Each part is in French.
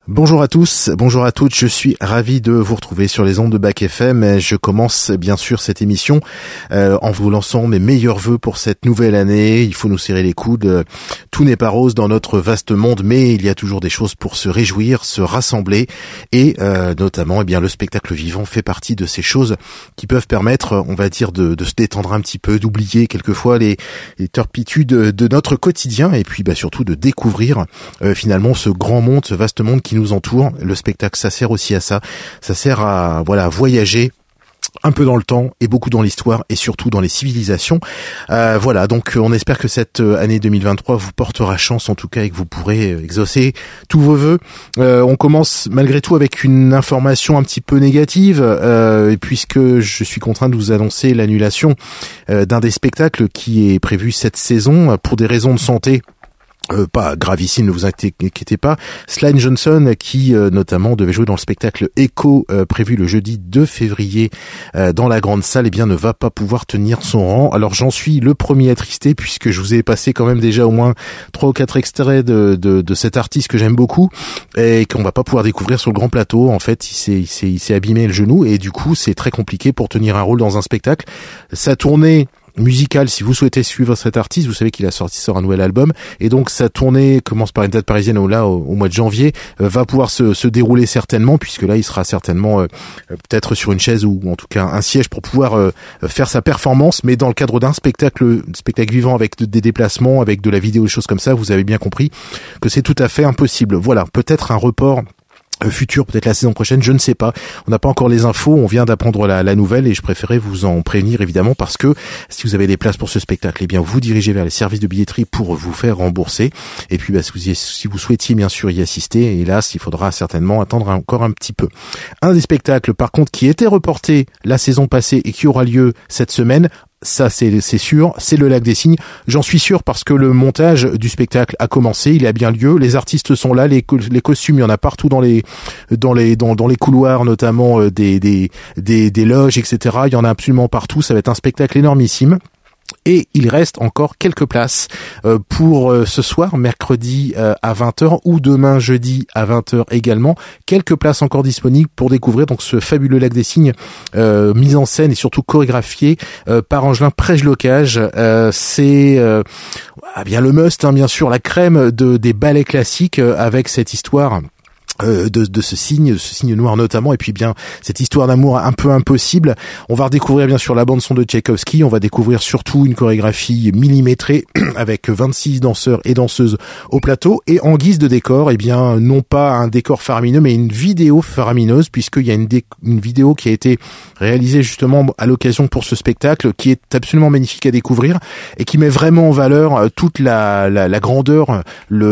Bonjour à tous, bonjour à toutes, je suis ravi de vous retrouver sur les ondes de Bac FM. Je commence bien sûr cette émission en vous lançant mes meilleurs vœux pour cette nouvelle année. Il faut nous serrer les coudes, tout n'est pas rose dans notre vaste monde, mais il y a toujours des choses pour se réjouir, se rassembler et notamment le spectacle vivant fait partie de ces choses qui peuvent permettre, on va dire, de se détendre un petit peu, d'oublier quelquefois les turpitudes de notre quotidien et puis surtout de découvrir finalement ce grand monde, ce vaste monde qui nous entoure. Le spectacle, ça sert aussi à ça. Ça sert à voyager un peu dans le temps et beaucoup dans l'histoire et surtout dans les civilisations. Donc on espère que cette année 2023 vous portera chance en tout cas et que vous pourrez exaucer tous vos vœux. On commence malgré tout avec une information un petit peu négative puisque je suis contraint de vous annoncer l'annulation d'un des spectacles qui est prévu cette saison pour des raisons de santé. Pas gravissime, ne vous inquiétez pas. Slane Johnson, qui notamment devait jouer dans le spectacle Echo prévu le jeudi 2 février dans la grande salle, ne va pas pouvoir tenir son rang. Alors j'en suis le premier attristé puisque je vous ai passé quand même déjà au moins 3 ou 4 extraits de cet artiste que j'aime beaucoup et qu'on va pas pouvoir découvrir sur le grand plateau. En fait, il s'est abîmé le genou et du coup c'est très compliqué pour tenir un rôle dans un spectacle. Sa tournée musical, si vous souhaitez suivre cet artiste, vous savez qu'il a sorti un nouvel album et donc sa tournée commence par une date parisienne au mois de janvier, va pouvoir se dérouler certainement puisque là il sera certainement peut-être sur une chaise ou en tout cas un siège pour pouvoir faire sa performance, mais dans le cadre d'un spectacle vivant avec des déplacements, avec de la vidéo, des choses comme ça. Vous avez bien compris que c'est tout à fait impossible. Voilà, peut-être un report futur, peut-être la saison prochaine, je ne sais pas. On n'a pas encore les infos, on vient d'apprendre la nouvelle et je préférais vous en prévenir évidemment parce que si vous avez des places pour ce spectacle, vous dirigez vers les services de billetterie pour vous faire rembourser. Et puis si vous souhaitiez bien sûr y assister, hélas, il faudra certainement attendre encore un petit peu. Un des spectacles par contre qui était reporté la saison passée et qui aura lieu cette semaine, ça c'est sûr, c'est le Lac des Cygnes. J'en suis sûr parce que le montage du spectacle a commencé, il a bien lieu, les artistes sont là, les costumes, il y en a partout dans les couloirs, notamment des loges, etc. Il y en a absolument partout, ça va être un spectacle énormissime. Et il reste encore quelques places pour ce soir, mercredi à 20h ou demain jeudi à 20h également. Quelques places encore disponibles pour découvrir donc ce fabuleux Lac des Cygnes mis en scène et surtout chorégraphié par Angelin Prejlocage. C'est bien le must, bien sûr, la crème des ballets classiques avec cette histoire de ce signe noir notamment, et puis cette histoire d'amour un peu impossible. On va redécouvrir bien sûr la bande son de Tchaïkovski, on va découvrir surtout une chorégraphie millimétrée avec 26 danseurs et danseuses au plateau, et en guise de décor, non pas un décor faramineux, mais une vidéo faramineuse, puisqu'il y a une vidéo qui a été réalisée justement à l'occasion pour ce spectacle, qui est absolument magnifique à découvrir, et qui met vraiment en valeur toute la grandeur,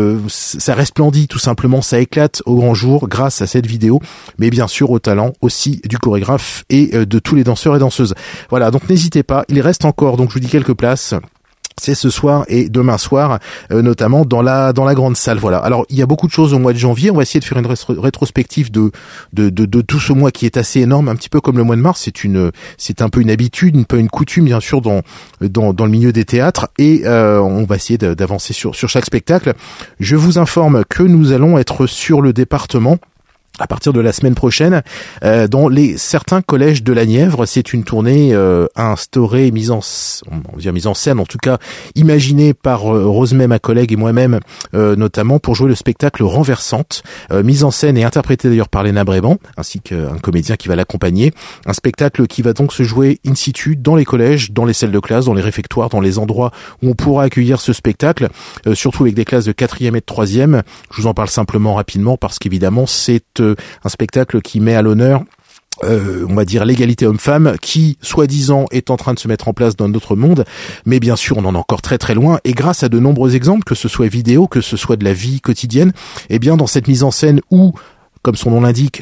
ça resplendit tout simplement, ça éclate au grand jour grâce à cette vidéo, mais bien sûr au talent aussi du chorégraphe et de tous les danseurs et danseuses. Voilà, donc n'hésitez pas, il reste encore, donc je vous dis quelques places. C'est ce soir et demain soir, notamment dans la grande salle. Voilà. Alors il y a beaucoup de choses au mois de janvier. On va essayer de faire une rétrospective de tout ce mois qui est assez énorme, un petit peu comme le mois de mars. C'est un peu une habitude, une coutume bien sûr dans le milieu des théâtres. Et on va essayer d'avancer sur chaque spectacle. Je vous informe que nous allons être sur le département à partir de la semaine prochaine, dans certains collèges de la Nièvre. C'est une tournée instaurée, mise en scène, en tout cas imaginée par Rosemay, ma collègue, et moi-même, notamment pour jouer le spectacle Renversante, mise en scène et interprétée d'ailleurs par Léna Bréban, ainsi qu'un comédien qui va l'accompagner. Un spectacle qui va donc se jouer in situ dans les collèges, dans les salles de classe, dans les réfectoires, dans les endroits où on pourra accueillir ce spectacle, surtout avec des classes de 4e et de 3e. Je vous en parle simplement rapidement parce qu'évidemment c'est un spectacle qui met à l'honneur on va dire l'égalité homme-femme qui, soi-disant, est en train de se mettre en place dans notre monde, mais bien sûr on en est encore très très loin, et grâce à de nombreux exemples, que ce soit vidéo, que ce soit de la vie quotidienne, dans cette mise en scène où, comme son nom l'indique,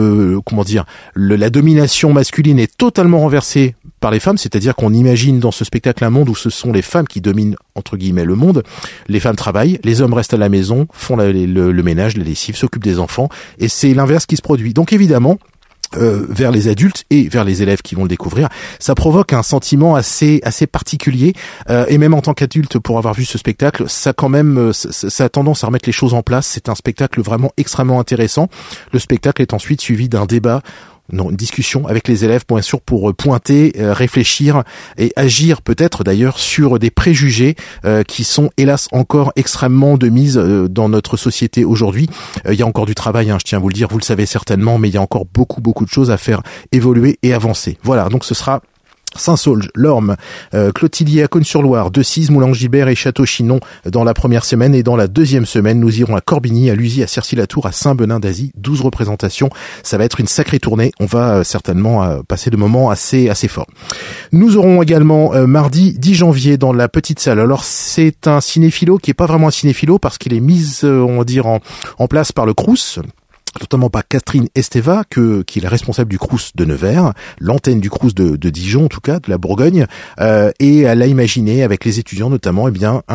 la domination masculine est totalement renversée par les femmes, c'est-à-dire qu'on imagine dans ce spectacle un monde où ce sont les femmes qui dominent entre guillemets le monde. Les femmes travaillent, les hommes restent à la maison, font le ménage, la lessive, s'occupent des enfants, et c'est l'inverse qui se produit. Donc évidemment, vers les adultes et vers les élèves qui vont le découvrir, ça provoque un sentiment assez particulier, et même en tant qu'adulte, pour avoir vu ce spectacle, ça quand même ça a tendance à remettre les choses en place. C'est un spectacle vraiment extrêmement intéressant. Le spectacle est ensuite suivi d'un débat, une discussion avec les élèves, bien sûr, pour pointer, réfléchir et agir peut-être d'ailleurs sur des préjugés qui sont hélas encore extrêmement de mise dans notre société aujourd'hui. Il y a encore du travail, je tiens à vous le dire, vous le savez certainement, mais il y a encore beaucoup de choses à faire évoluer et avancer. Voilà, donc ce sera Saint-Saulge, Lorme, Clotillier à Cosne-sur-Loire, Decize, Moulins-Gibert et Château-Chinon dans la première semaine, et dans la deuxième semaine, nous irons à Corbigny, à Lusy, à Cercy-la-Tour, à Saint-Benin d'Azy, 12 représentations. Ça va être une sacrée tournée. On va certainement passer de moments assez forts. Nous aurons également mardi 10 janvier dans la petite salle. Alors c'est un cinéphilo qui est pas vraiment un cinéphilo parce qu'il est mis, on va dire, en place par le Crous, notamment par Catherine Esteva, qui est la responsable du Crous de Nevers, l'antenne du Crous de Dijon, en tout cas, de la Bourgogne, et elle a imaginé, avec les étudiants notamment,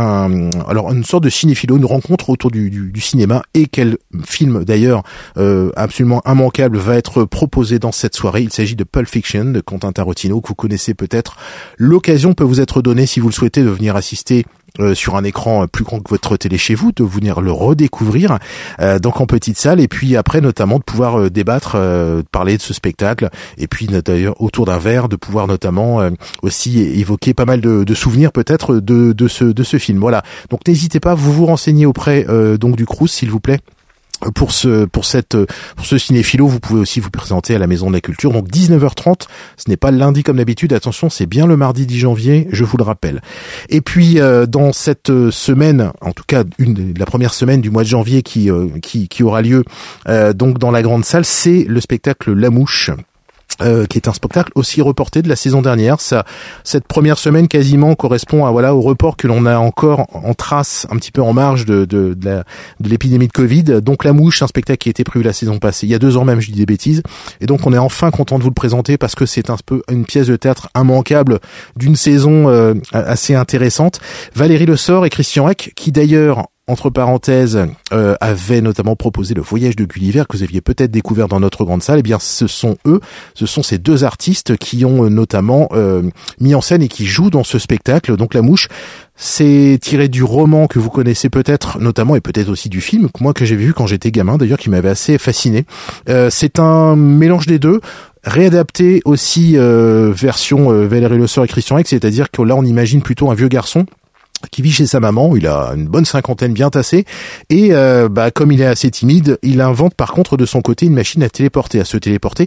une sorte de cinéphilo, une rencontre autour du cinéma, et quel film, d'ailleurs, absolument immanquable, va être proposé dans cette soirée. Il s'agit de Pulp Fiction, de Quentin Tarantino, que vous connaissez peut-être. L'occasion peut vous être donnée, si vous le souhaitez, de venir assister sur un écran plus grand que votre télé chez vous, de venir le redécouvrir donc en petite salle, et puis après notamment de pouvoir débattre, parler de ce spectacle, et puis d'ailleurs autour d'un verre de pouvoir notamment aussi évoquer pas mal de souvenirs peut-être de ce film. Voilà, donc n'hésitez pas, vous renseignez auprès donc du Crous, s'il vous plaît. Pour ce cinéphilo, vous pouvez aussi vous présenter à la Maison de la Culture. Donc 19h30, ce n'est pas le lundi comme d'habitude. Attention, c'est bien le mardi 10 janvier, je vous le rappelle. Et puis dans cette semaine, en tout cas la première semaine du mois de janvier qui aura lieu donc dans la grande salle, c'est le spectacle La Mouche. Qui est un spectacle aussi reporté de la saison dernière. Cette première semaine quasiment correspond au report que l'on a encore en trace, un petit peu en marge de l'épidémie de Covid. Donc La Mouche, un spectacle qui a été prévu la saison passée, il y a 2 ans même, je dis des bêtises. Et donc on est enfin content de vous le présenter parce que c'est un peu une pièce de théâtre immanquable d'une saison assez intéressante. Valérie Le Sort et Christian Eck, qui d'ailleurs, entre parenthèses, avait notamment proposé le Voyage de Gulliver que vous aviez peut-être découvert dans notre grande salle. Eh bien, ce sont ces 2 artistes qui ont notamment mis en scène et qui jouent dans ce spectacle. Donc La Mouche, c'est tiré du roman que vous connaissez peut-être notamment, et peut-être aussi du film que j'ai vu quand j'étais gamin, d'ailleurs, qui m'avait assez fasciné. C'est un mélange des deux, réadapté aussi version Valérie Le Sort et Christian Eck, c'est-à-dire que là on imagine plutôt un vieux garçon qui vit chez sa maman, il a une bonne cinquantaine bien tassée, et comme il est assez timide, il invente par contre de son côté une machine à se téléporter,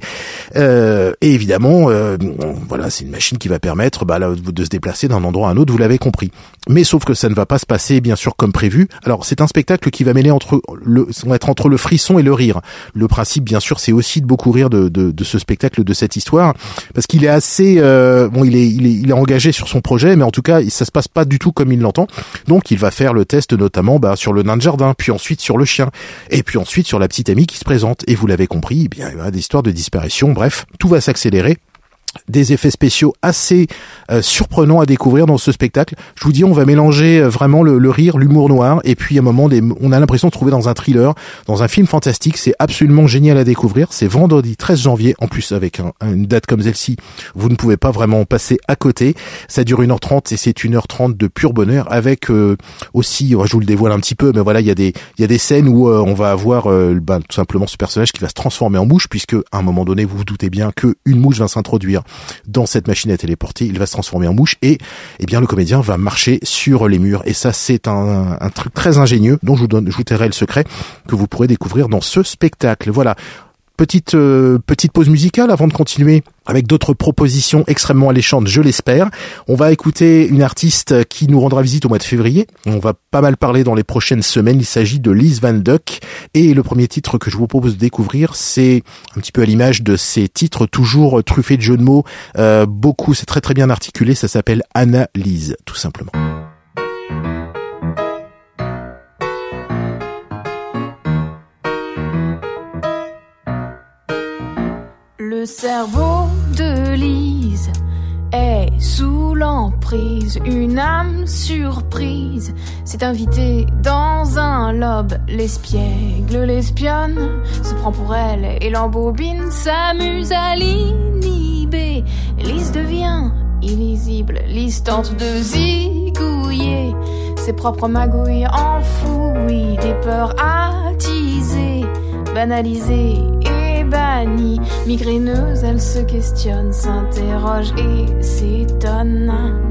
et évidemment, c'est une machine qui va permettre de se déplacer d'un endroit à un autre, vous l'avez compris. Mais sauf que ça ne va pas se passer bien sûr comme prévu. Alors c'est un spectacle qui va mêler entre le frisson et le rire. Le principe bien sûr c'est aussi de beaucoup rire de ce spectacle, de cette histoire, parce qu'il est assez il est engagé sur son projet, mais en tout cas ça se passe pas du tout comme il l'entend. Donc il va faire le test notamment sur le nain de jardin, puis ensuite sur le chien, et puis ensuite sur la petite amie qui se présente. Et vous l'avez compris, il y a des histoires de disparition, bref, tout va s'accélérer. Des effets spéciaux assez surprenants à découvrir dans ce spectacle. Je vous dis, on va mélanger vraiment le rire, l'humour noir, et puis à un moment, on a l'impression de trouver dans un thriller, dans un film fantastique. C'est absolument génial à découvrir. C'est vendredi 13 janvier, en plus avec une date comme celle-ci, vous ne pouvez pas vraiment passer à côté. Ça dure 1h30 et c'est 1h30 de pur bonheur, avec aussi, je vous le dévoile un petit peu, mais voilà, il y a des scènes où on va avoir tout simplement ce personnage qui va se transformer en mouche, puisque à un moment donné, vous vous doutez bien que une mouche va s'introduire dans cette machine à téléporter, il va se transformer en mouche, et le comédien va marcher sur les murs. Et ça, c'est un truc très ingénieux dont je vous tairai le secret, que vous pourrez découvrir dans ce spectacle. Voilà. Petite pause musicale avant de continuer avec d'autres propositions extrêmement alléchantes, je l'espère. On va écouter une artiste qui nous rendra visite au mois de février. On va pas mal parler dans les prochaines semaines. Il s'agit de Liz Van Duck. Et le premier titre que je vous propose de découvrir, c'est un petit peu à l'image de ces titres toujours truffés de jeux de mots. C'est très très bien articulé. Ça s'appelle Analyse, tout simplement. Le cerveau de Lise est sous l'emprise, une âme surprise s'est invitée dans un lobe. L'espiègle l'espionne, se prend pour elle et l'embobine, s'amuse à l'inhiber. Lise devient illisible, Lise tente de zigouiller ses propres magouilles enfouies, des peurs attisées, banalisées et bannies. Migraineuse, elle se questionne, s'interroge et s'étonne.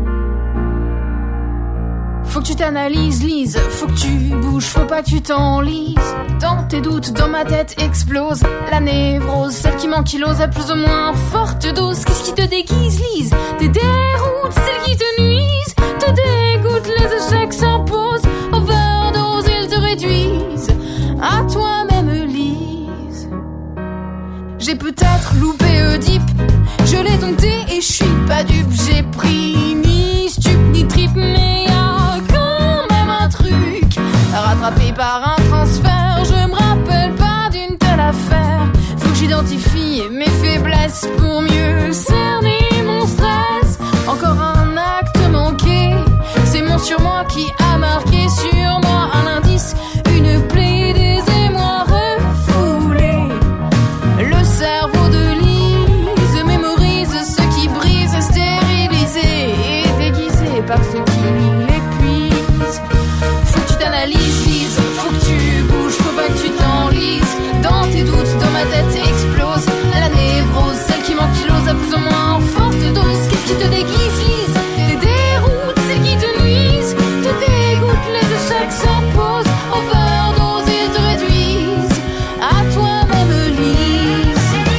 Faut que tu t'analyses, Lise, faut que tu bouges, faut pas que tu t'enlises. Dans tes doutes, dans ma tête explose la névrose, celle qui m'ankylose à plus ou moins forte dose. Qu'est-ce qui te déguise, Lise? Tes déroutes, celles qui te nuisent, te dégoûtent, les échecs s'imposent. Overdose, ils te réduisent à toi-même, Lise. J'ai peut-être loupé Oedipe, je l'ai dompté et je suis pas dupe. J'ai pris ni stup ni trip, mais y'a quand même un truc rattrapé par un transfert. Je me rappelle pas d'une telle affaire. Faut que j'identifie mes faiblesses pour mieux cerner mon stress. Encore un acte manqué, c'est mon surmoi qui a marqué sur moi un indice, une plaie, des émois refoulés. Le cerveau de Lise mémorise ce qui brise, stérilisé et déguisé par ce qui l'épuise. Faut que tu t'analyses, Lise, faut que tu bouges, faut pas que tu t'enlises. Dans tes doutes, dans ma tête explose la névrose, celle qui m'ankylose à plus ou moins forte dose. Qu'est-ce qui te déguise, Lise? Tes déroutes, celles qui te nuisent, te dégoûtent, les échecs s'imposent. Overdose, ils te réduisent à toi-même, Lise.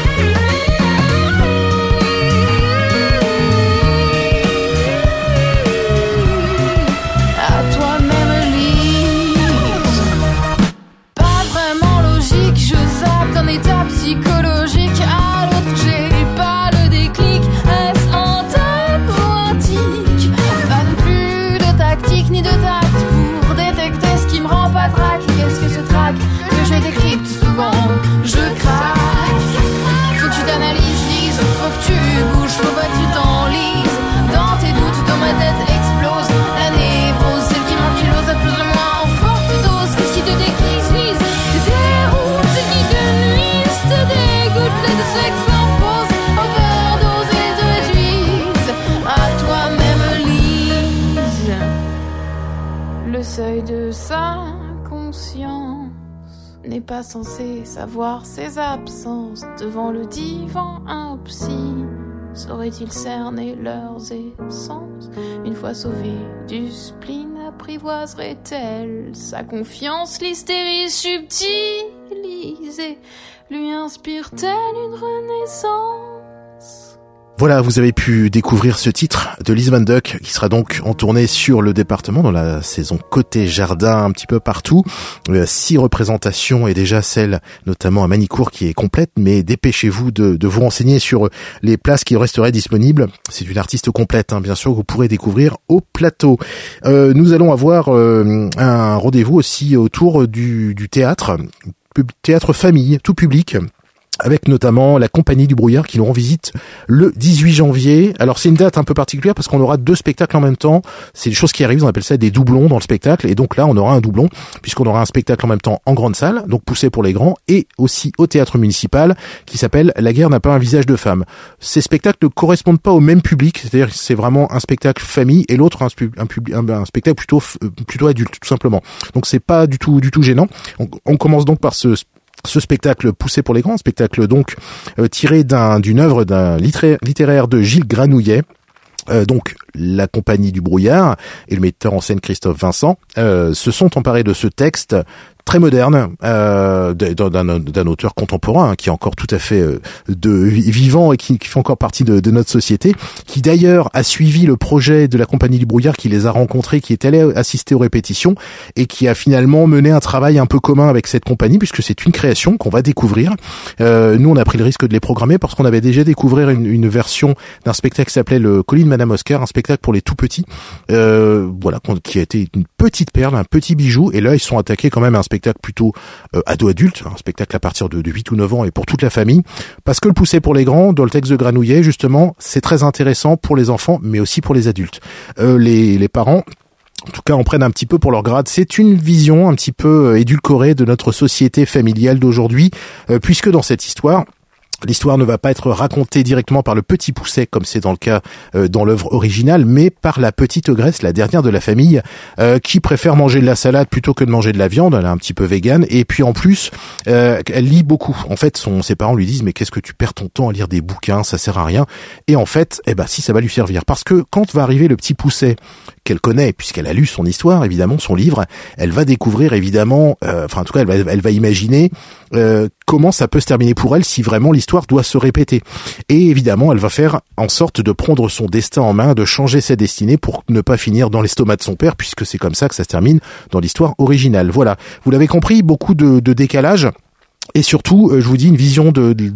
À toi-même, Lise. Pas vraiment logique, je zappe d'un état psychologique à l'autre. J'ai pas le déclic, est-ce un tableau antique? Pas non plus de tactique ni de tact pour détecter ce qui me rend pas trac. Qu'est-ce que ce trac que je décrypte souvent? Je craque. Faut que tu t'analyses, Lise, faut que tu bouges, faut pas que tu t'enlises. Dans tes doutes, dans ma tête explose la névrose, celle qui m'ankylose à plus ou moins en forte dose. Qu'est-ce qui te déguise, Lise? Tes déroutes, celles qui te nuisent, te dégoûtent, les échecs s'imposent. Overdose, ils te réduisent à toi-même, Lise. Le seuil de sa conscience n'est pas censé savoir ses absences. Devant le divan, un psy saurait-il cerner leurs essences? Une fois sauvée du spleen, apprivoiserait-elle sa confiance? L'hystérie subtilisée lui inspire-t-elle une renaissance? Voilà, vous avez pu découvrir ce titre de Lise Van Duck qui sera donc en tournée sur le département dans la saison Côté Jardin un petit peu partout. 6 représentations et déjà celle notamment à Manicourt qui est complète, mais dépêchez-vous de vous renseigner sur les places qui resteraient disponibles. C'est une artiste complète, hein, bien sûr, que vous pourrez découvrir au plateau. Nous allons avoir un rendez-vous aussi autour du théâtre famille, tout public, avec notamment la Compagnie du Brouillard qui nous rend visite le 18 janvier. Alors c'est une date un peu particulière parce qu'on aura 2 spectacles en même temps. C'est des choses qui arrivent, on appelle ça des doublons dans le spectacle. Et donc là, on aura un doublon puisqu'on aura un spectacle en même temps en grande salle, donc poussé pour les grands, et aussi au théâtre municipal qui s'appelle La guerre n'a pas un visage de femme. Ces spectacles ne correspondent pas au même public, c'est-à-dire que c'est vraiment un spectacle famille et l'autre un spectacle plutôt adulte, tout simplement. Donc c'est pas du tout gênant. On commence donc par ce spectacle poussé pour les grands, spectacle donc tiré d'une œuvre littéraire de Gilles Granouillet. Donc la Compagnie du Brouillard et le metteur en scène Christophe Vincent se sont emparés de ce texte très moderne d'un auteur contemporain, hein, qui est encore tout à fait vivant et qui fait encore partie de notre société, qui d'ailleurs a suivi le projet de la Compagnie du Brouillard, qui les a rencontrés, qui est allé assister aux répétitions et qui a finalement mené un travail un peu commun avec cette compagnie, puisque c'est une création qu'on va découvrir. Nous, on a pris le risque de les programmer parce qu'on avait déjà découvert une version d'un spectacle qui s'appelait le Colis de Madame Oscar, un spectacle pour les tout petits, voilà, qui a été une petite perle, un petit bijou, et là ils sont attaqués quand même à un spectacle spectacle plutôt ado-adulte, un spectacle à partir de 8 ou 9 ans et pour toute la famille, parce que le pousset pour les grands, dans le texte de Granouillet, justement, c'est très intéressant pour les enfants, mais aussi pour les adultes. Les parents, en tout cas, en prennent un petit peu pour leur grade. C'est une vision un petit peu édulcorée de notre société familiale d'aujourd'hui, puisque dans cette histoire, l'histoire ne va pas être racontée directement par le petit Pousset, comme c'est dans le cas dans l'œuvre originale, mais par la petite Ogresse, la dernière de la famille, qui préfère manger de la salade plutôt que de manger de la viande. Elle est un petit peu végane, et puis en plus, elle lit beaucoup. En fait, ses parents lui disent « Mais qu'est-ce que tu perds ton temps à lire des bouquins, ça sert à rien ». Et en fait, si, ça va lui servir. Parce que quand va arriver le petit Pousset, qu'elle connaît, puisqu'elle a lu son histoire, évidemment, son livre, elle va découvrir, évidemment, en tout cas, elle va imaginer comment ça peut se terminer pour elle si vraiment l'histoire doit se répéter. Et évidemment, elle va faire en sorte de prendre son destin en main, de changer sa destinée pour ne pas finir dans l'estomac de son père, puisque c'est comme ça que ça se termine dans l'histoire originale. Voilà, vous l'avez compris, beaucoup de décalage. Et surtout, je vous dis, une vision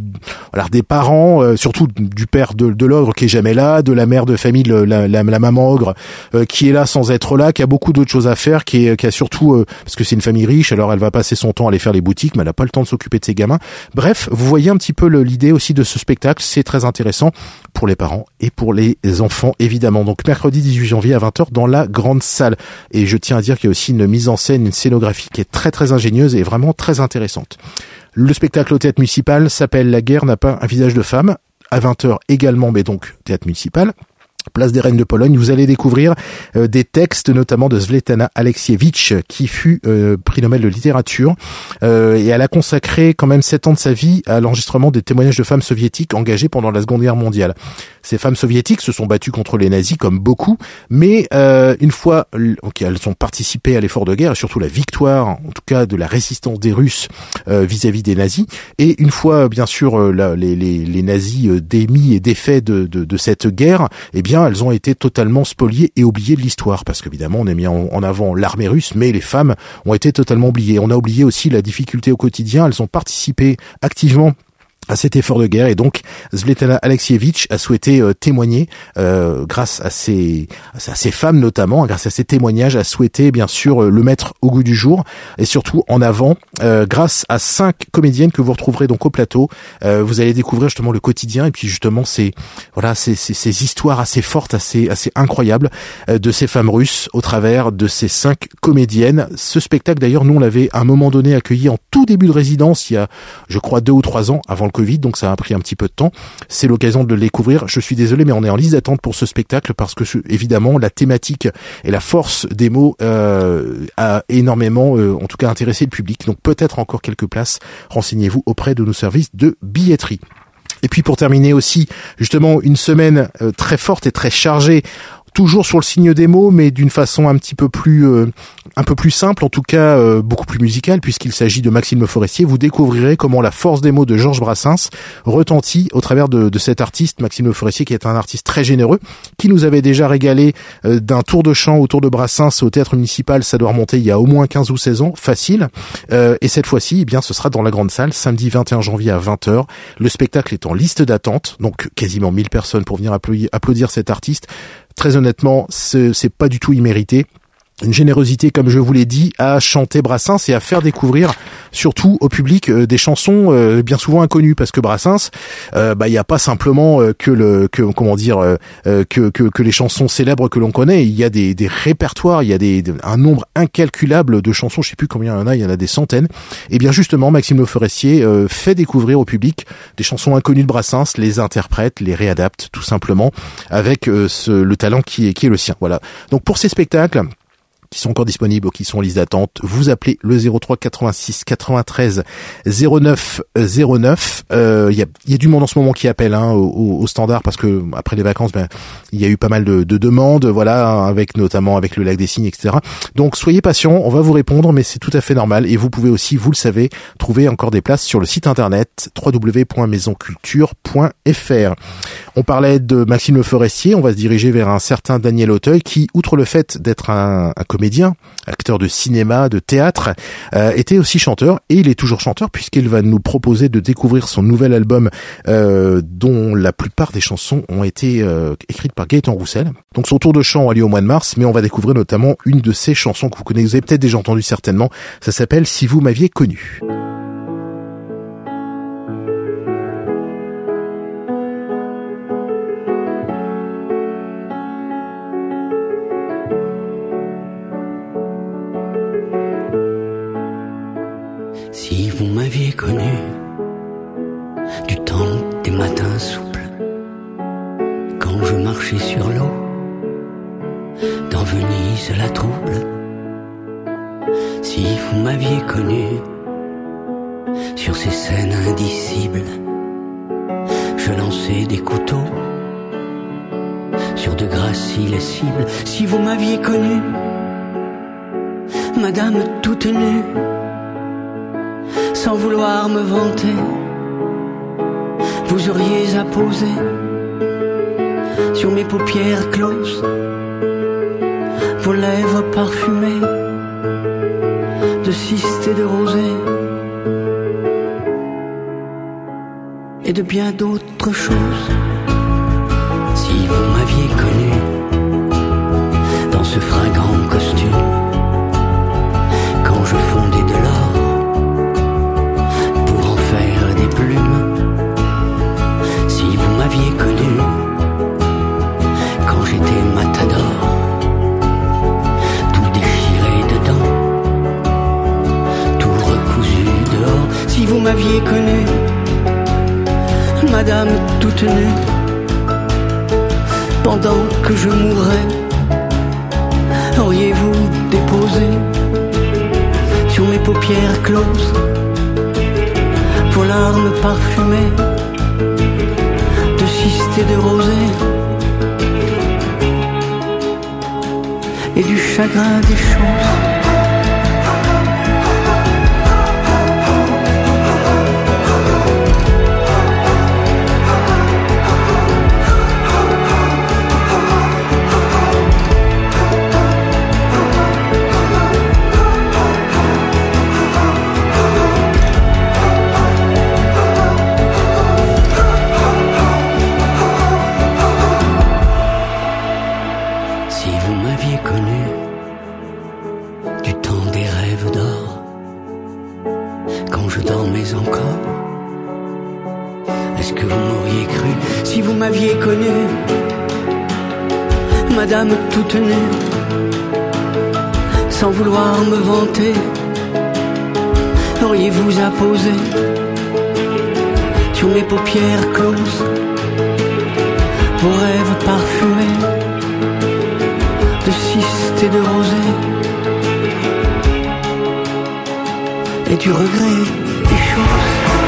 des parents, surtout du père de l'ogre qui est jamais là, de la mère de famille, la maman ogre, qui est là sans être là, qui a beaucoup d'autres choses à faire, qui a surtout, parce que c'est une famille riche, alors elle va passer son temps à aller faire les boutiques, mais elle n'a pas le temps de s'occuper de ses gamins. Bref, vous voyez un petit peu l'idée aussi de ce spectacle, c'est très intéressant pour les parents et pour les enfants, évidemment. Donc mercredi 18 janvier à 20h dans la grande salle. Et je tiens à dire qu'il y a aussi une mise en scène, une scénographie qui est très très ingénieuse et vraiment très intéressante. Le spectacle au théâtre municipal s'appelle La guerre n'a pas un visage de femme, à 20h également, mais donc théâtre municipal. Place des Reines de Pologne, vous allez découvrir des textes notamment de Svetlana Alexievitch qui fut prix Nobel de littérature et elle a consacré quand même 7 ans de sa vie à l'enregistrement des témoignages de femmes soviétiques engagées pendant la Seconde Guerre mondiale. Ces femmes soviétiques se sont battues contre les nazis comme beaucoup, mais une fois elles ont participé à l'effort de guerre et surtout la victoire, en tout cas de la résistance des Russes vis-à-vis des nazis, et une fois bien sûr les nazis démis et défaits de cette guerre, eh bien elles ont été totalement spoliées et oubliées de l'histoire, parce qu'évidemment on a mis en avant l'armée russe, mais les femmes ont été totalement oubliées. On a oublié aussi la difficulté au quotidien, elles ont participé activement à cet effort de guerre, et donc Svetlana Alexievitch a souhaité témoigner grâce à ces femmes notamment, grâce à ces témoignages, a souhaité bien sûr le mettre au goût du jour et surtout en avant grâce à 5 comédiennes que vous retrouverez donc au plateau. Vous allez découvrir justement le quotidien et puis justement ces histoires assez fortes, assez incroyables de ces femmes russes au travers de ces 5 comédiennes. Ce spectacle d'ailleurs, nous on l'avait à un moment donné accueilli en tout début de résidence il y a je crois 2 ou 3 ans avant le Covid, donc ça a pris un petit peu de temps. C'est l'occasion de le découvrir. Je suis désolé, mais on est en liste d'attente pour ce spectacle parce que évidemment la thématique et la force des mots a énormément, en tout cas, intéressé le public. Donc peut-être encore quelques places. Renseignez-vous auprès de nos services de billetterie. Et puis pour terminer aussi, justement, une semaine très forte et très chargée. Toujours sur le signe des mots, mais d'une façon un peu plus simple, en tout cas beaucoup plus musicale, puisqu'il s'agit de Maxime Le Forestier. Vous découvrirez comment la force des mots de Georges Brassens retentit au travers de cet artiste, Maxime Le Forestier, qui est un artiste très généreux, qui nous avait déjà régalé d'un tour de chant autour de Brassens au théâtre municipal. Ça doit remonter il y a au moins 15 ou 16 ans, facile. Et cette fois-ci, eh bien, ce sera dans la grande salle, samedi 21 janvier à 20h. Le spectacle est en liste d'attente, donc quasiment 1000 personnes pour venir applaudir cet artiste. Très honnêtement, c'est pas du tout immérité. Une générosité, comme je vous l'ai dit, à chanter Brassens et à faire découvrir surtout au public des chansons bien souvent inconnues, parce que Brassens, il y a pas simplement que les chansons célèbres que l'on connaît. Il y a des répertoires, il y a un nombre incalculable de chansons. Je sais plus combien il y en a des centaines. Et bien justement, Maxime Le Forestier fait découvrir au public des chansons inconnues de Brassens, les interprète, les réadapte tout simplement avec le talent qui est le sien. Voilà. Donc pour ces spectacles qui sont encore disponibles ou qui sont en liste d'attente, vous appelez le 03 86 93 09 09. Il y a du monde en ce moment qui appelle au standard, parce que après les vacances, il y a eu pas mal de demandes, voilà, notamment avec le Lac des Cygnes, etc. Donc soyez patients, on va vous répondre, mais c'est tout à fait normal. Et vous pouvez aussi, vous le savez, trouver encore des places sur le site internet www.maisonculture.fr. On parlait de Maxime Le Forestier, on va se diriger vers un certain Daniel Auteuil qui, outre le fait d'être un comédien, acteur de cinéma, de théâtre, était aussi chanteur, et il est toujours chanteur puisqu'il va nous proposer de découvrir son nouvel album dont la plupart des chansons ont été écrites par Gaëtan Roussel. Donc son tour de chant a lieu au mois de mars, mais on va découvrir notamment une de ses chansons que vous connaissez, vous avez peut-être déjà entendu certainement. Ça s'appelle « Si vous m'aviez connu ». Si vous m'aviez connu du temps des matins souples, quand je marchais sur l'eau, dans Venise la trouble. Si vous m'aviez connu sur ces scènes indicibles, je lançais des couteaux sur de graciles cibles. Si vous m'aviez connu, madame toute nue, sans vouloir me vanter, vous auriez apposé sur mes paupières closes vos lèvres parfumées de cystes et de rosée et de bien d'autres choses. Si vous m'aviez connu dans ce fringant costume, quand je fondais de l'or pour en faire des plumes. Si vous m'aviez connu quand j'étais matador, tout déchiré dedans, tout recousu dehors. Si vous m'aviez connu, madame toute nue, pendant que je mourrais, auriez-vous déposé sur mes paupières closes vos larmes parfumées de cystes et de rosée et du chagrin des choses. Madame toute nue, sans vouloir me vanter, auriez-vous apposé sur mes paupières closes vos rêves parfumés de cystes et de rosée et du regret des choses.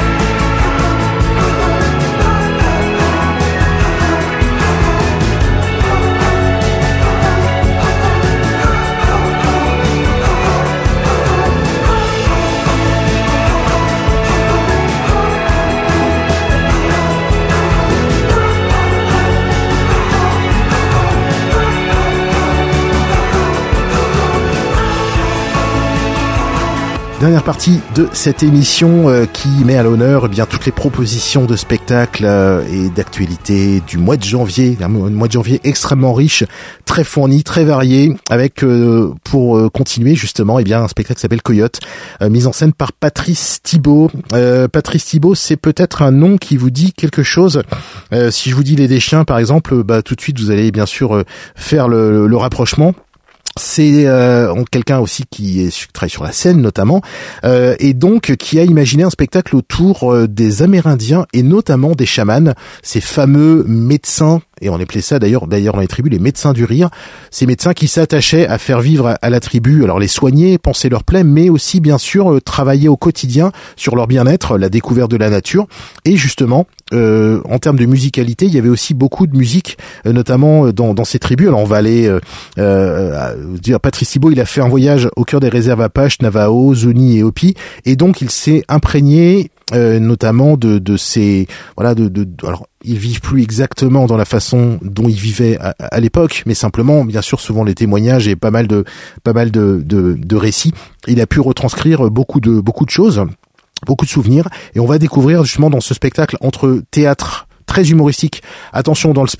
Dernière partie de cette émission qui met à l'honneur bien toutes les propositions de spectacles et d'actualités du mois de janvier, un mois de janvier extrêmement riche, très fourni, très varié, avec pour continuer justement un spectacle qui s'appelle Coyote, mise en scène par Patrice Thibault. Patrice Thibault, c'est peut-être un nom qui vous dit quelque chose. Si je vous dis Les Deschiens par exemple, tout de suite vous allez bien sûr faire le rapprochement. C'est quelqu'un aussi qui travaille sur la scène notamment et donc qui a imaginé un spectacle autour des Amérindiens et notamment des chamans, ces fameux médecins, et on appelait ça d'ailleurs dans les tribus les médecins du rire, ces médecins qui s'attachaient à faire vivre à la tribu, alors les soigner, panser leurs plaies, mais aussi bien sûr travailler au quotidien sur leur bien-être, la découverte de la nature. Et justement en termes de musicalité, il y avait aussi beaucoup de musique, notamment dans ces tribus. Alors on va aller dire Patrice Thibault, il a fait un voyage au cœur des réserves Apaches, Navajo, Zuni et Hopi, et donc il s'est imprégné notamment de ces alors ils vivent plus exactement dans la façon dont ils vivaient à l'époque, mais simplement, bien sûr, souvent les témoignages et pas mal de récits. Il a pu retranscrire beaucoup de choses, beaucoup de souvenirs, et on va découvrir justement dans ce spectacle entre théâtre très humoristique. Attention, dans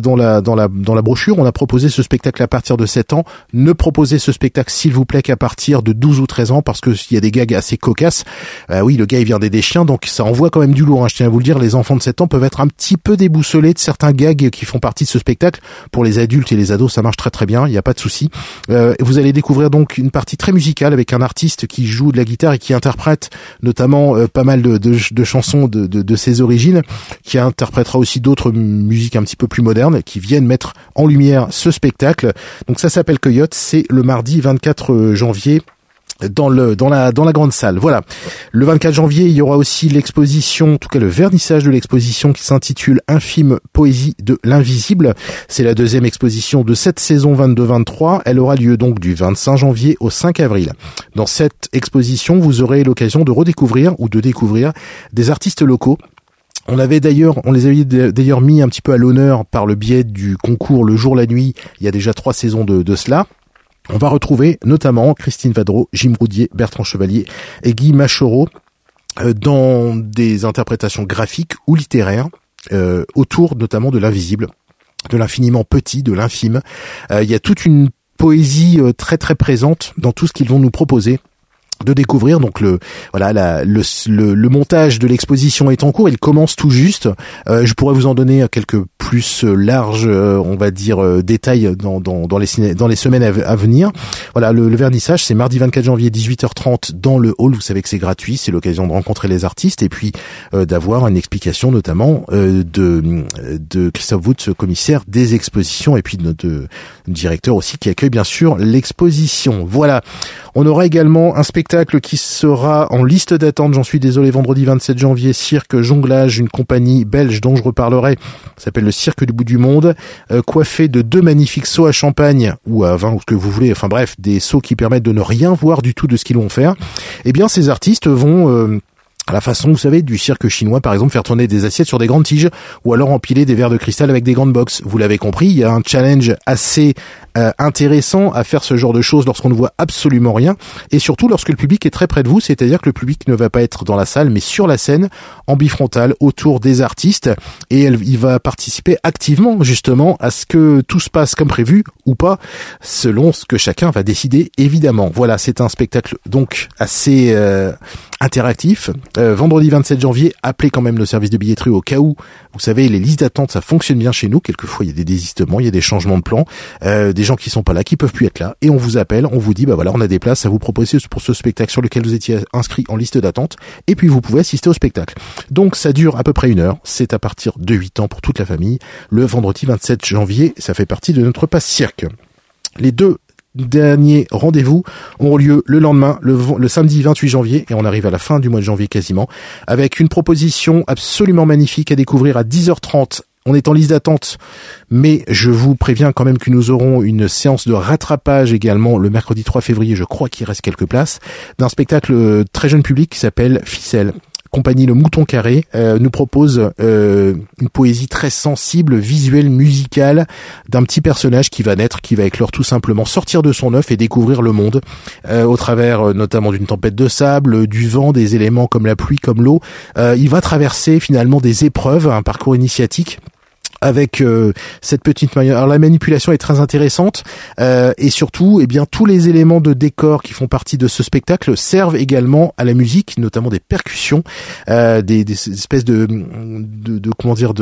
la brochure, on a proposé ce spectacle à partir de 7 ans. Ne proposez ce spectacle, s'il vous plaît, qu'à partir de 12 ou 13 ans, parce que il y a des gags assez cocasses. Oui, le gars, il vient des chiens, donc ça envoie quand même du lourd, hein. Je tiens à vous le dire, les enfants de 7 ans peuvent être un petit peu déboussolés de certains gags qui font partie de ce spectacle. Pour les adultes et les ados, ça marche très très bien, il n'y a pas de souci. Vous allez découvrir donc une partie très musicale avec un artiste qui joue de la guitare et qui interprète notamment pas mal de chansons de ses origines, qui interprètera aussi d'autres musiques un petit peu plus modernes qui viennent mettre en lumière ce spectacle. Donc ça s'appelle Coyote, c'est le mardi 24 janvier dans la grande salle. Voilà. Le 24 janvier, il y aura aussi l'exposition, en tout cas le vernissage de l'exposition qui s'intitule Infime poésie de l'invisible. C'est la deuxième exposition de cette saison 22-23. Elle aura lieu donc du 25 janvier au 5 avril. Dans cette exposition, vous aurez l'occasion de redécouvrir ou de découvrir des artistes locaux. On les avait d'ailleurs mis un petit peu à l'honneur par le biais du concours Le Jour la Nuit, il y a déjà 3 saisons de cela. On va retrouver notamment Christine Vadreau, Jim Roudier, Bertrand Chevalier et Guy Machereau dans des interprétations graphiques ou littéraires autour notamment de l'invisible, de l'infiniment petit, de l'infime. Il y a toute une poésie très très présente dans tout ce qu'ils vont nous proposer de découvrir. Donc le montage de l'exposition est en cours, il commence tout juste. Je pourrais vous en donner quelques plus larges, on va dire, détails dans les semaines à venir. Voilà, le vernissage, c'est mardi 24 janvier 18h30 dans le hall. Vous savez que c'est gratuit, c'est l'occasion de rencontrer les artistes et puis d'avoir une explication notamment de Christophe Woods, commissaire des expositions, et puis de notre directeur aussi qui accueille bien sûr l'exposition. Voilà. On aura également un spectacle qui sera en liste d'attente, j'en suis désolé, vendredi 27 janvier, Cirque Jonglage, une compagnie belge dont je reparlerai, ça s'appelle le Cirque du bout du monde, coiffé de 2 magnifiques seaux à champagne, ou à vin, ou ce que vous voulez, enfin bref, des seaux qui permettent de ne rien voir du tout de ce qu'ils vont faire. Eh bien, ces artistes vont... à la façon, vous savez, du cirque chinois, par exemple, faire tourner des assiettes sur des grandes tiges, ou alors empiler des verres de cristal avec des grandes boxes. Vous l'avez compris, il y a un challenge assez intéressant à faire ce genre de choses lorsqu'on ne voit absolument rien, et surtout lorsque le public est très près de vous, c'est-à-dire que le public ne va pas être dans la salle, mais sur la scène, en bifrontal, autour des artistes, et il va participer activement, justement, à ce que tout se passe comme prévu, ou pas, selon ce que chacun va décider, évidemment. Voilà, c'est un spectacle, donc, assez interactif. Vendredi 27 janvier, appelez quand même le service de billetterie au cas où. Vous savez, les listes d'attente, ça fonctionne bien chez nous. Quelquefois, il y a des désistements, il y a des changements de plan, des gens qui sont pas là, qui peuvent plus être là, et on vous appelle, on vous dit, bah voilà, on a des places à vous proposer pour ce spectacle sur lequel vous étiez inscrit en liste d'attente, et puis vous pouvez assister au spectacle. Donc, ça dure à peu près 1 heure. C'est à partir de 8 ans pour toute la famille. Le vendredi 27 janvier, ça fait partie de notre passe cirque. Les 2 derniers rendez-vous ont lieu le lendemain, le samedi 28 janvier, et on arrive à la fin du mois de janvier quasiment, avec une proposition absolument magnifique à découvrir à 10h30. On est en liste d'attente, mais je vous préviens quand même que nous aurons une séance de rattrapage également le mercredi 3 février, je crois qu'il reste quelques places, d'un spectacle très jeune public qui s'appelle Ficelle. Compagnie Le Mouton Carré nous propose une poésie très sensible, visuelle, musicale, d'un petit personnage qui va naître, qui va éclore tout simplement, sortir de son œuf et découvrir le monde au travers notamment d'une tempête de sable, du vent, des éléments comme la pluie, comme l'eau. Il va traverser finalement des épreuves, un parcours initiatique, avec cette petite manière. Alors la manipulation est très intéressante et surtout, eh bien, tous les éléments de décor qui font partie de ce spectacle servent également à la musique, notamment des percussions, des espèces de comment dire,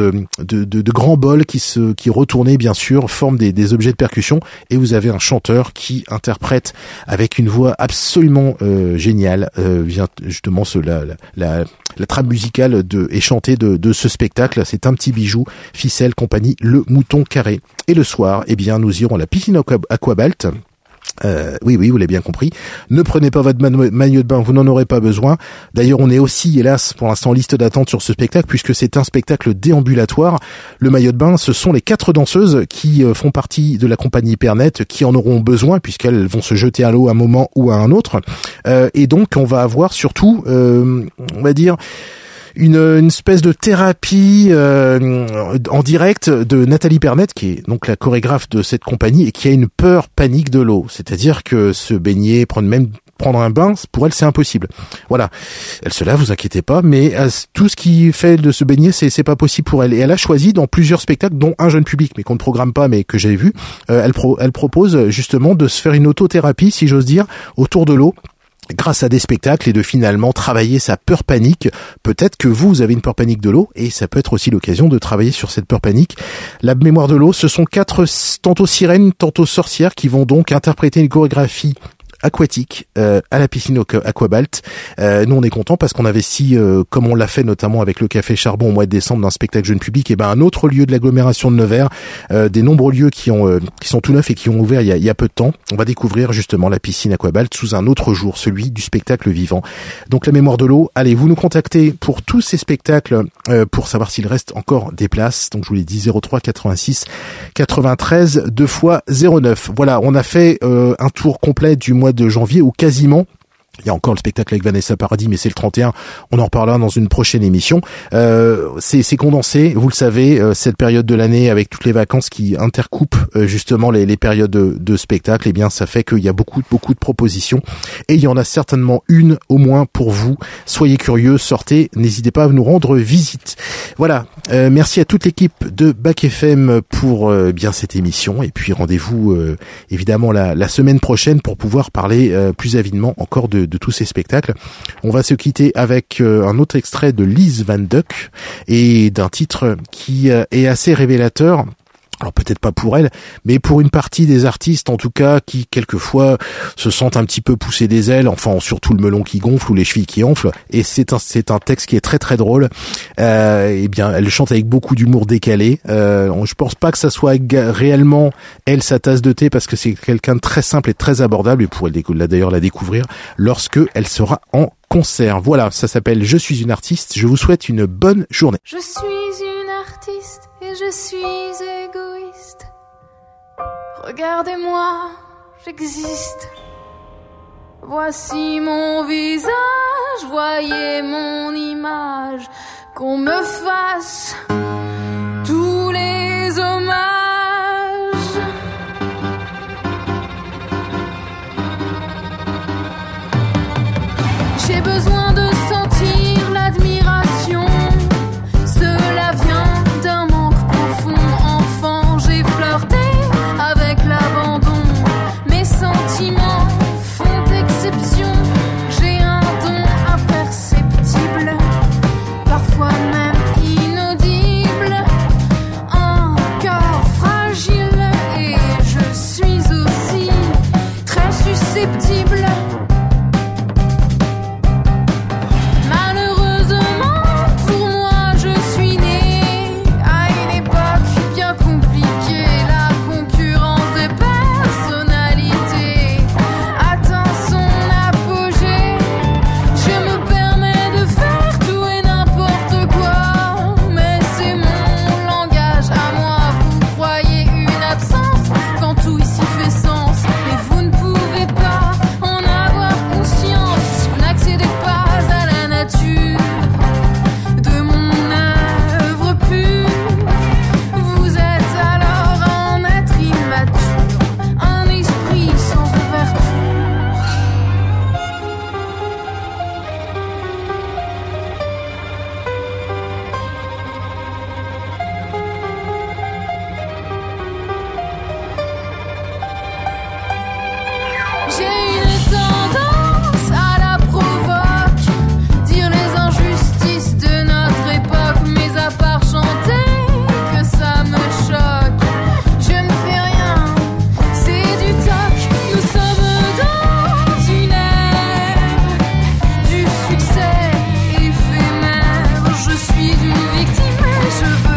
de grands bols qui retournés bien sûr forment des objets de percussion, et vous avez un chanteur qui interprète avec une voix absolument géniale justement la trame musicale et chantée de ce spectacle. C'est un petit bijou. Ficelle, compagnie Le Mouton Carré. Et le soir, eh bien, nous irons à la piscine Aquabalt. Oui, vous l'avez bien compris. Ne prenez pas votre maillot de bain, vous n'en aurez pas besoin. D'ailleurs, on est aussi, hélas, pour l'instant, en liste d'attente sur ce spectacle, puisque c'est un spectacle déambulatoire. Le maillot de bain, ce sont les 4 danseuses qui font partie de la compagnie Hypernet, qui en auront besoin, puisqu'elles vont se jeter à l'eau à un moment ou à un autre. Et donc, on va avoir surtout, on va dire, une espèce de thérapie en direct de Nathalie Pernet, qui est donc la chorégraphe de cette compagnie et qui a une peur panique de l'eau. C'est-à-dire que se baigner, prendre un bain, pour elle, c'est impossible. Voilà. Elle se lave, vous inquiétez pas, mais tout ce qui fait de se baigner, c'est pas possible pour elle. Et elle a choisi dans plusieurs spectacles, dont un jeune public, mais qu'on ne programme pas, mais que j'avais vu, elle propose justement de se faire une autothérapie, si j'ose dire, autour de l'eau, grâce à des spectacles, et de finalement travailler sa peur panique. Peut-être que vous avez une peur panique de l'eau, et ça peut être aussi l'occasion de travailler sur cette peur panique. La mémoire de l'eau, ce sont 4 tantôt sirènes, tantôt sorcières, qui vont donc interpréter une chorégraphie aquatique à la piscine Aquabalt. Nous on est contents parce qu'on investit, comme on l'a fait notamment avec le Café Charbon au mois de décembre, d'un spectacle jeune public, et un autre lieu de l'agglomération de Nevers, des nombreux lieux qui sont tout neufs et qui ont ouvert il y a peu de temps. On va découvrir justement la piscine Aquabalt sous un autre jour, celui du spectacle vivant. Donc la mémoire de l'eau, allez, vous nous contactez pour tous ces spectacles pour savoir s'il reste encore des places. Donc je vous l'ai dit, 03 86 93 2 fois 09. Voilà, on a fait un tour complet du mois de janvier, ou quasiment. Il y a encore le spectacle avec Vanessa Paradis, mais c'est le 31. On en reparlera dans une prochaine émission. C'est condensé, vous le savez, cette période de l'année avec toutes les vacances qui intercoupent justement les périodes de spectacle. Eh bien, ça fait qu'il y a beaucoup de propositions, et il y en a certainement une au moins pour vous. Soyez curieux, sortez, n'hésitez pas à nous rendre visite. Voilà. Merci à toute l'équipe de Bac FM pour bien cette émission, et puis rendez-vous évidemment la semaine prochaine pour pouvoir parler plus avidement encore de tous ces spectacles. On va se quitter avec un autre extrait de Lise Van Duck et d'un titre qui est assez révélateur. Alors peut-être pas pour elle, mais pour une partie des artistes en tout cas, qui quelquefois se sentent un petit peu pousser des ailes, enfin surtout le melon qui gonfle ou les chevilles qui enflent. Et c'est un texte qui est très très drôle. Eh bien, elle chante avec beaucoup d'humour décalé. Je pense pas que ça soit réellement elle sa tasse de thé, parce que c'est quelqu'un de très simple et très abordable, et vous pourrez d'ailleurs la découvrir lorsque elle sera en concert. Voilà, ça s'appelle Je suis une artiste. Je vous souhaite une bonne journée. Je suis une artiste et je suis égoïste. Regardez-moi, j'existe. Voici mon visage, voyez mon image. Qu'on me fasse tous les hommages. J'ai besoin de sentir l'admiration. Cela vient d'un manque profond. Enfant, j'ai flirté avec l'abandon. Mes sentiments font exception. J'ai un don imperceptible, parfois même inaudible. Un cœur fragile, et je suis aussi très susceptible. Je